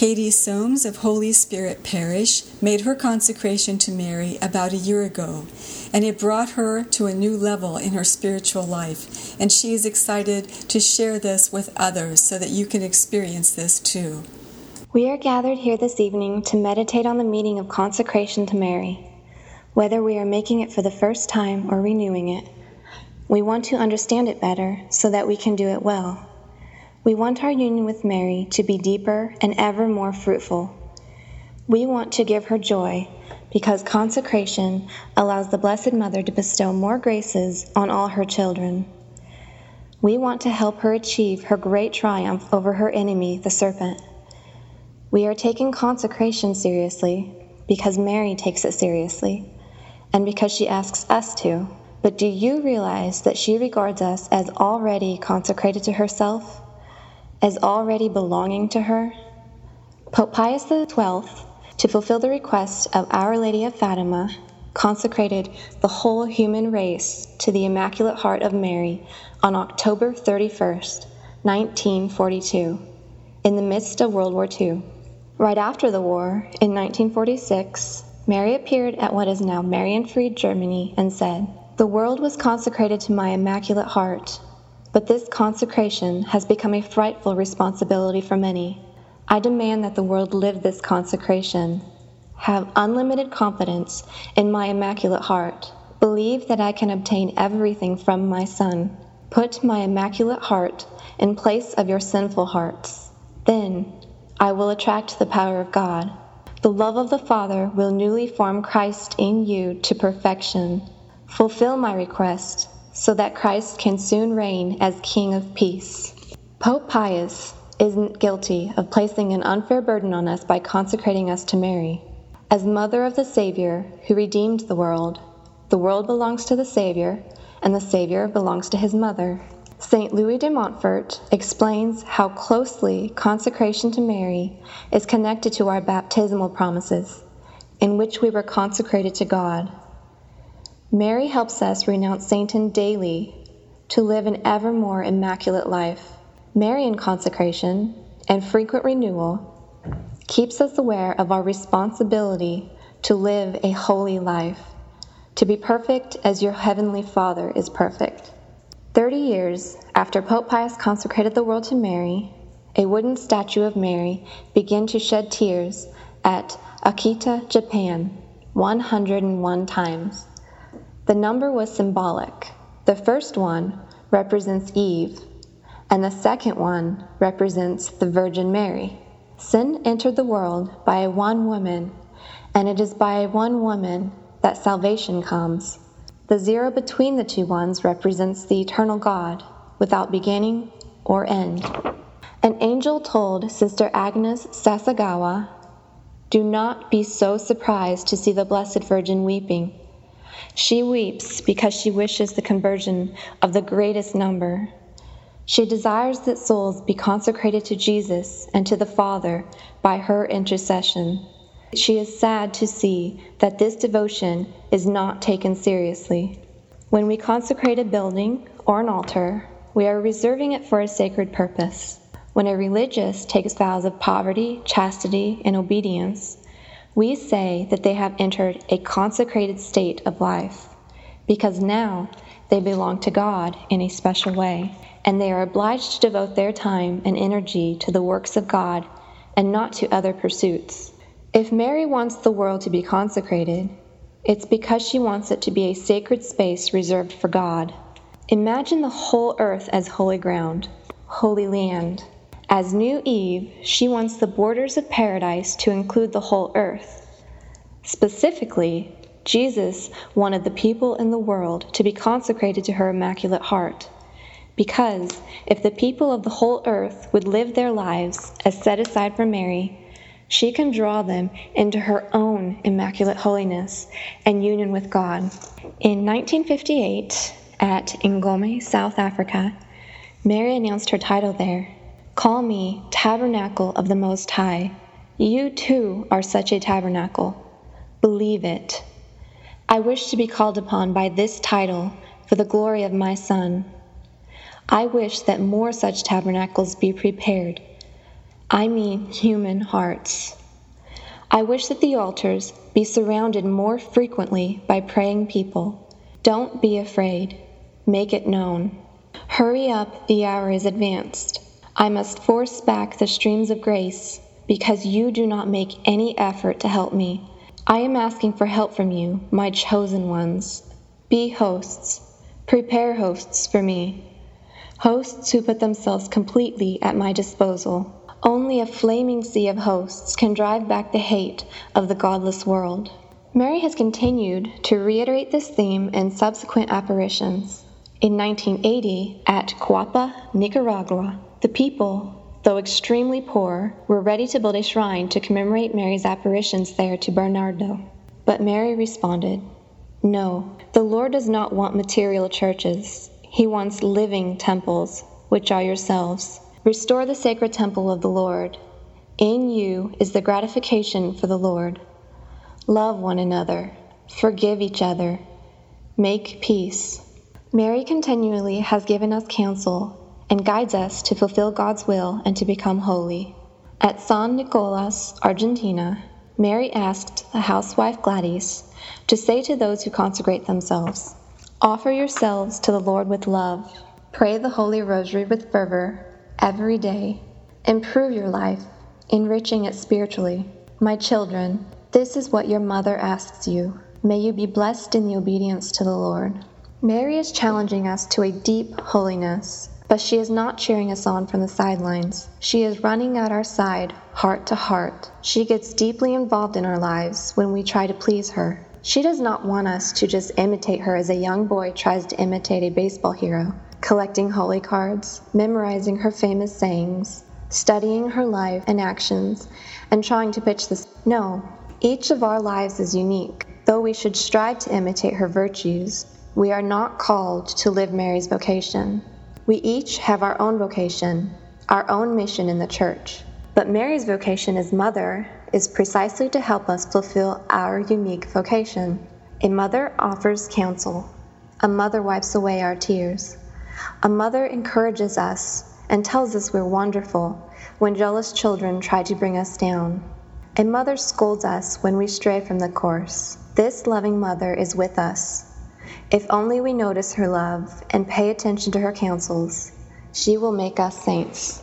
Katie Soames of Holy Spirit Parish made her consecration to Mary about a year ago, and it brought her to a new level in her spiritual life, and she is excited to share this with others so that you can experience this too. We are gathered here this evening to meditate on the meaning of consecration to Mary. Whether we are making it for the first time or renewing it, we want to understand it better so that we can do it well. We want our union with Mary to be deeper and ever more fruitful. We want to give her joy because consecration allows the Blessed Mother to bestow more graces on all her children. We want to help her achieve her great triumph over her enemy, the serpent. We are taking consecration seriously because Mary takes it seriously and because she asks us to. But do you realize that she regards us as already consecrated to herself? As already belonging to her? Pope Pius XII, to fulfill the request of Our Lady of Fatima, consecrated the whole human race to the Immaculate Heart of Mary on October 31st, 1942, in the midst of World War II. Right after the war, in 1946, Mary appeared at what is now Marienfried, Germany, and said, "The world was consecrated to my Immaculate Heart. But this consecration has become a frightful responsibility for many. I demand that the world live this consecration. Have unlimited confidence in my Immaculate Heart. Believe that I can obtain everything from my Son. Put my Immaculate Heart in place of your sinful hearts. Then I will attract the power of God. The love of the Father will newly form Christ in you to perfection. Fulfill my request, so that Christ can soon reign as King of Peace." Pope Pius isn't guilty of placing an unfair burden on us by consecrating us to Mary. As Mother of the Savior who redeemed the world belongs to the Savior, and the Savior belongs to his Mother. St. Louis de Montfort explains how closely consecration to Mary is connected to our baptismal promises, in which we were consecrated to God. Mary helps us renounce Satan daily to live an ever more immaculate life. Marian consecration and frequent renewal keeps us aware of our responsibility to live a holy life, to be perfect as your heavenly Father is perfect. 30 years after Pope Pius consecrated the world to Mary, a wooden statue of Mary began to shed tears at Akita, Japan, 101 times. The number was symbolic. The first one represents Eve, and the second one represents the Virgin Mary. Sin entered the world by one woman, and it is by one woman that salvation comes. The zero between the two ones represents the eternal God, without beginning or end. An angel told Sister Agnes Sasagawa, "Do not be so surprised to see the Blessed Virgin weeping. She weeps because she wishes the conversion of the greatest number. She desires that souls be consecrated to Jesus and to the Father by her intercession. She is sad to see that this devotion is not taken seriously. When we consecrate a building or an altar, we are reserving it for a sacred purpose. When a religious takes vows of poverty, chastity, and obedience, we say that they have entered a consecrated state of life, because now they belong to God in a special way, and they are obliged to devote their time and energy to the works of God and not to other pursuits. If Mary wants the world to be consecrated, it's because she wants it to be a sacred space reserved for God. Imagine the whole earth as holy ground, holy land. As new Eve, she wants the borders of paradise to include the whole earth. Specifically, Jesus wanted the people in the world to be consecrated to her Immaculate Heart, because if the people of the whole earth would live their lives as set aside for Mary, she can draw them into her own immaculate holiness and union with God. In 1958, at Ngome, South Africa, Mary announced her title there, "Call me Tabernacle of the Most High. You too are such a tabernacle. Believe it. I wish to be called upon by this title for the glory of my Son. I wish that more such tabernacles be prepared. I mean human hearts. I wish that the altars be surrounded more frequently by praying people. Don't be afraid. Make it known. Hurry up, the hour is advanced. I must force back the streams of grace because you do not make any effort to help me. I am asking for help from you, my chosen ones. Be hosts. Prepare hosts for me. Hosts who put themselves completely at my disposal. Only a flaming sea of hosts can drive back the hate of the godless world. Mary has continued to reiterate this theme in subsequent apparitions. In 1980, at Cuapa, Nicaragua, the people, though extremely poor, were ready to build a shrine to commemorate Mary's apparitions there to Bernardo. But Mary responded, "No, the Lord does not want material churches. He wants living temples, which are yourselves. Restore the sacred temple of the Lord. In you is the gratification for the Lord. Love one another. Forgive each other. Make peace." Mary continually has given us counsel and guides us to fulfill God's will and to become holy. At San Nicolas, Argentina, Mary asked the housewife Gladys to say to those who consecrate themselves, "Offer yourselves to the Lord with love. Pray the Holy Rosary with fervor every day. Improve your life, enriching it spiritually. My children, this is what your mother asks you. May you be blessed in the obedience to the Lord." Mary is challenging us to a deep holiness, but she is not cheering us on from the sidelines. She is running at our side, heart to heart. She gets deeply involved in our lives when we try to please her. She does not want us to just imitate her as a young boy tries to imitate a baseball hero, collecting holy cards, memorizing her famous sayings, studying her life and actions, and trying to pitch this. No, each of our lives is unique. Though we should strive to imitate her virtues, we are not called to live Mary's vocation. We each have our own vocation, our own mission in the church. But Mary's vocation as mother is precisely to help us fulfill our unique vocation. A mother offers counsel. A mother wipes away our tears. A mother encourages us and tells us we're wonderful when jealous children try to bring us down. A mother scolds us when we stray from the course. This loving mother is with us. If only we notice her love and pay attention to her counsels, she will make us saints.